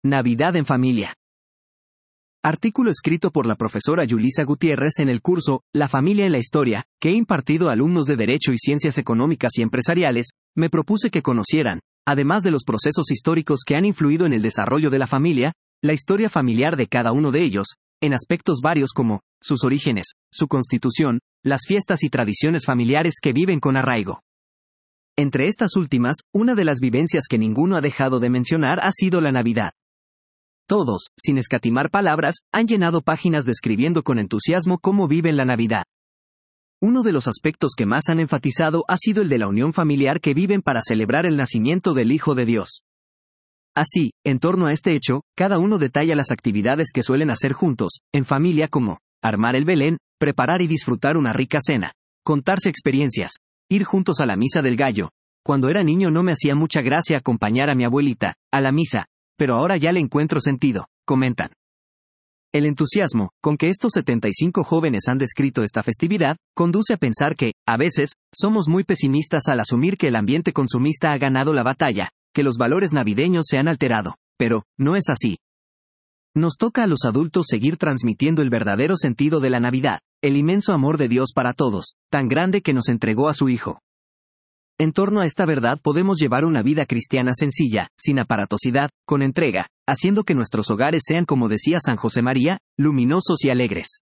Navidad en familia. Artículo escrito por la profesora Yulisa Gutiérrez en el curso La familia en la historia, que he impartido a alumnos de Derecho y Ciencias Económicas y Empresariales. Me propuse que conocieran, además de los procesos históricos que han influido en el desarrollo de la familia, la historia familiar de cada uno de ellos, en aspectos varios como sus orígenes, su constitución, las fiestas y tradiciones familiares que viven con arraigo. Entre estas últimas, una de las vivencias que ninguno ha dejado de mencionar ha sido la Navidad. Todos, sin escatimar palabras, han llenado páginas describiendo con entusiasmo cómo viven la Navidad. Uno de los aspectos que más han enfatizado ha sido el de la unión familiar que viven para celebrar el nacimiento del Hijo de Dios. Así, en torno a este hecho, cada uno detalla las actividades que suelen hacer juntos, en familia, como armar el Belén, preparar y disfrutar una rica cena, contarse experiencias, ir juntos a la misa del gallo. Cuando era niño no me hacía mucha gracia acompañar a mi abuelita a la misa, pero ahora ya le encuentro sentido, comentan. El entusiasmo con que estos 75 jóvenes han descrito esta festividad, conduce a pensar que, a veces, somos muy pesimistas al asumir que el ambiente consumista ha ganado la batalla, que los valores navideños se han alterado, pero, no es así. Nos toca a los adultos seguir transmitiendo el verdadero sentido de la Navidad, el inmenso amor de Dios para todos, tan grande que nos entregó a su Hijo. En torno a esta verdad podemos llevar una vida cristiana sencilla, sin aparatosidad, con entrega, haciendo que nuestros hogares sean, como decía San José María, luminosos y alegres.